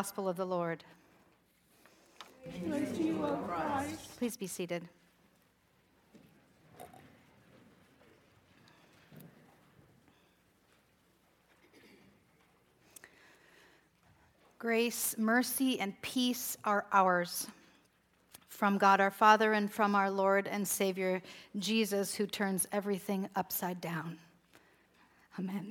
gospel of the Lord. Praise to you, O Christ. Please be seated. Grace, mercy, and peace are ours from God our Father and from our Lord and Savior, Jesus, who turns everything upside down. Amen.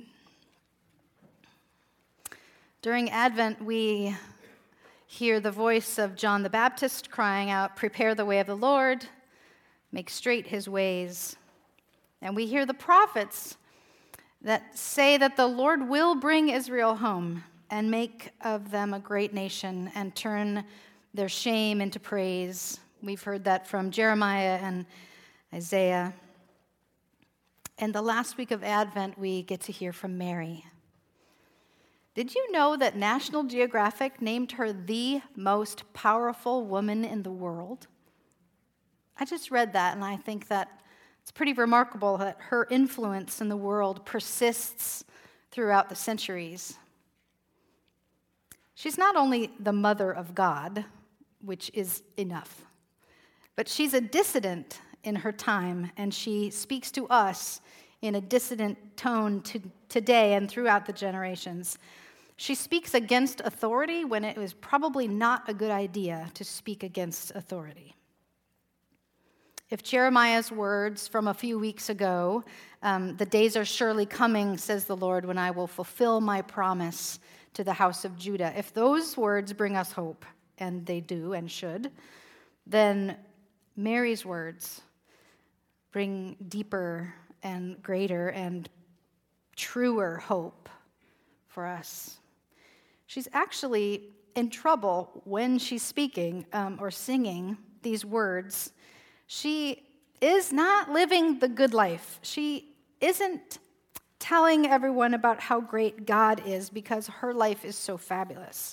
During Advent, we hear the voice of John the Baptist crying out, "Prepare the way of the Lord, make straight his ways." And we hear the prophets that say that the Lord will bring Israel home and make of them a great nation and turn their shame into praise. We've heard that from Jeremiah and Isaiah. And the last week of Advent, we get to hear from Mary. Did you know that National Geographic named her the most powerful woman in the world? I just read that, and I think that it's pretty remarkable that her influence in the world persists throughout the centuries. She's not only the mother of God, which is enough, but she's a dissident in her time, and she speaks to us in a dissident tone today and throughout the generations. She speaks against authority when it was probably not a good idea to speak against authority. If Jeremiah's words from a few weeks ago, "The days are surely coming, says the Lord, when I will fulfill my promise to the house of Judah," if those words bring us hope, and they do and should, then Mary's words bring deeper and greater and truer hope for us. She's actually in trouble when she's speaking or singing these words. She is not living the good life. She isn't telling everyone about how great God is because her life is so fabulous.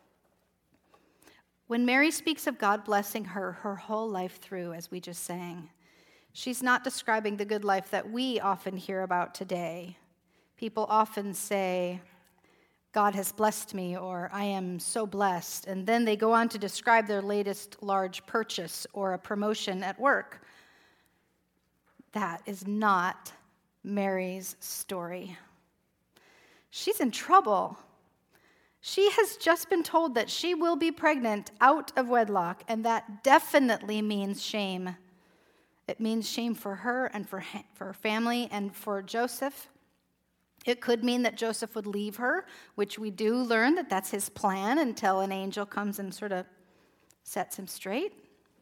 When Mary speaks of God blessing her whole life through, as we just sang, she's not describing the good life that we often hear about today. People often say, "God has blessed me," or "I am so blessed," and then they go on to describe their latest large purchase or a promotion at work. That is not Mary's story. She's in trouble. She has just been told that she will be pregnant out of wedlock, and that definitely means shame. It means shame for her and for her family and for Joseph. It could mean that Joseph would leave her, which we do learn that that's his plan until an angel comes and sort of sets him straight.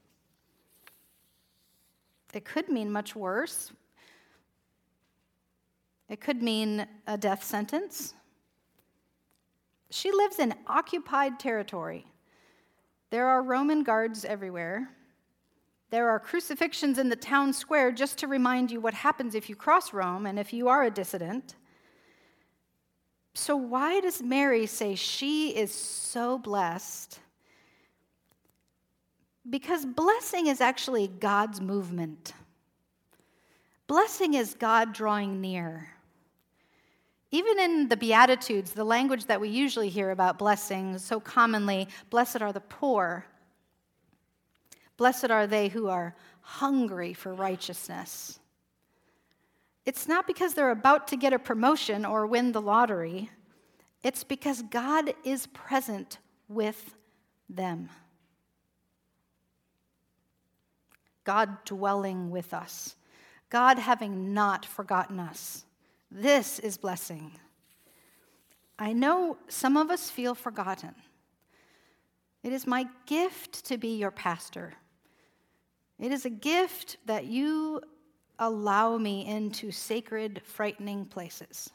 It could mean much worse. It could mean a death sentence. She lives in occupied territory. There are Roman guards everywhere. There are crucifixions in the town square just to remind you what happens if you cross Rome and if you are a dissident. So why does Mary say she is so blessed? Because blessing is actually God's movement. Blessing is God drawing near. Even in the Beatitudes, the language that we usually hear about blessing so commonly, blessed are the poor. Blessed are they who are hungry for righteousness. It's not because they're about to get a promotion or win the lottery. It's because God is present with them. God dwelling with us. God having not forgotten us. This is blessing. I know some of us feel forgotten. It is my gift to be your pastor. It is a gift that you allow me into sacred, frightening places.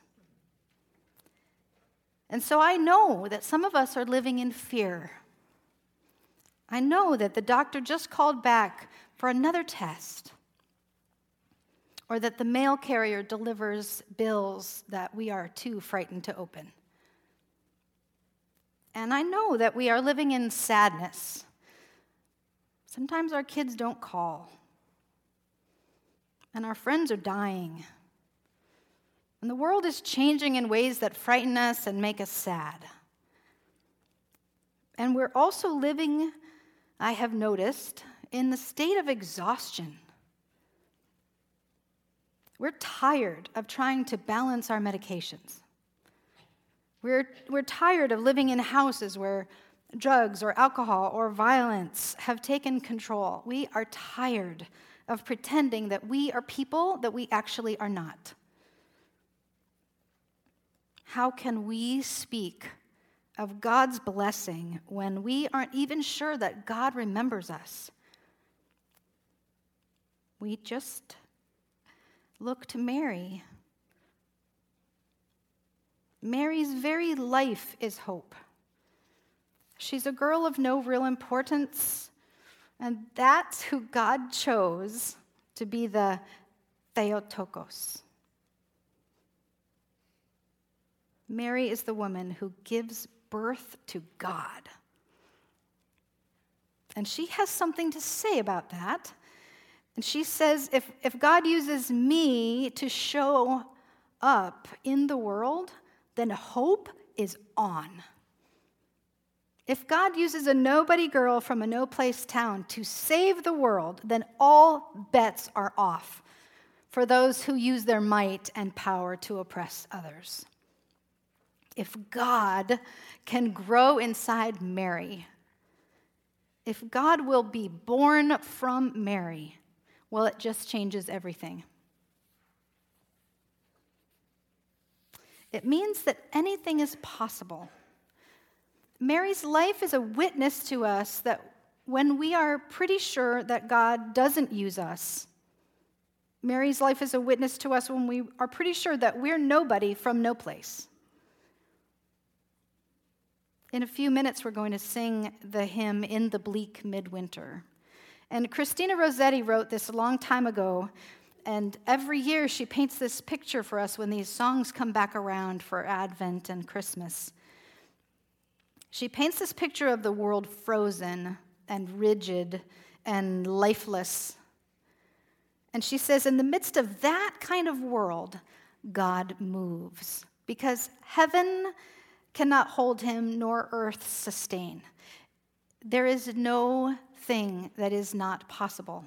And so I know that some of us are living in fear. I know that the doctor just called back for another test, or that the mail carrier delivers bills that we are too frightened to open. And I know that we are living in sadness. Sometimes our kids don't call, and our friends are dying. And the world is changing in ways that frighten us and make us sad. And we're also living, I have noticed, in the state of exhaustion. We're tired of trying to balance our medications. We're tired of living in houses where drugs or alcohol or violence have taken control. We are tired of pretending that we are people that we actually are not. How can we speak of God's blessing when we aren't even sure that God remembers us? We just look to Mary. Mary's very life is hope. She's a girl of no real importance, and that's who God chose to be the Theotokos. Mary is the woman who gives birth to God. And she has something to say about that. And she says, if God uses me to show up in the world, then hope is on. If God uses a nobody girl from a no-place town to save the world, then all bets are off for those who use their might and power to oppress others. If God can grow inside Mary, if God will be born from Mary, well, it just changes everything. It means that anything is possible. Mary's life is a witness to us that when we are pretty sure that God doesn't use us, Mary's life is a witness to us when we are pretty sure that we're nobody from no place. In a few minutes, we're going to sing the hymn, In the Bleak Midwinter. And Christina Rossetti wrote this a long time ago, and every year she paints this picture for us when these songs come back around for Advent and Christmas. She paints this picture of the world frozen and rigid and lifeless. And she says, in the midst of that kind of world, God moves, because heaven cannot hold him, nor earth sustain. There is no thing that is not possible.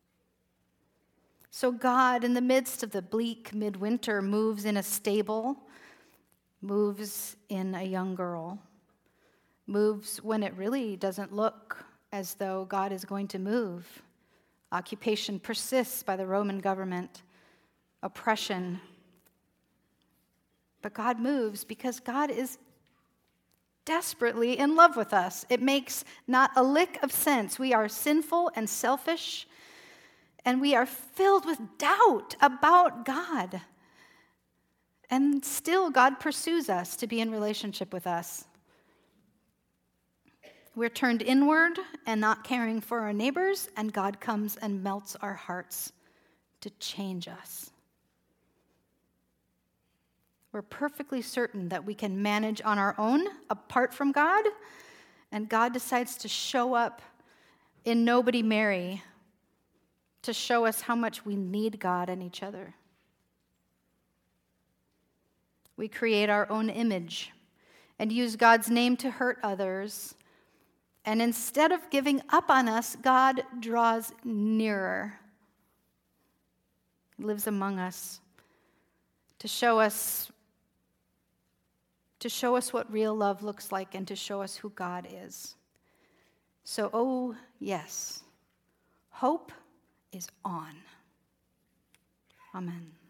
So God, in the midst of the bleak midwinter, moves in a stable, moves in a young girl, moves when it really doesn't look as though God is going to move. Occupation persists by the Roman government, oppression. But God moves because God is desperately in love with us. It makes not a lick of sense. We are sinful and selfish, and we are filled with doubt about God. And still, God pursues us to be in relationship with us. We're turned inward and not caring for our neighbors, and God comes and melts our hearts to change us. We're perfectly certain that we can manage on our own apart from God, and God decides to show up in Nobody Mary to show us how much we need God and each other. We create our own image and use God's name to hurt others, and instead of giving up on us, God draws nearer. He lives among us to show us what real love looks like and to show us who God is. So, oh yes, hope is on. Amen.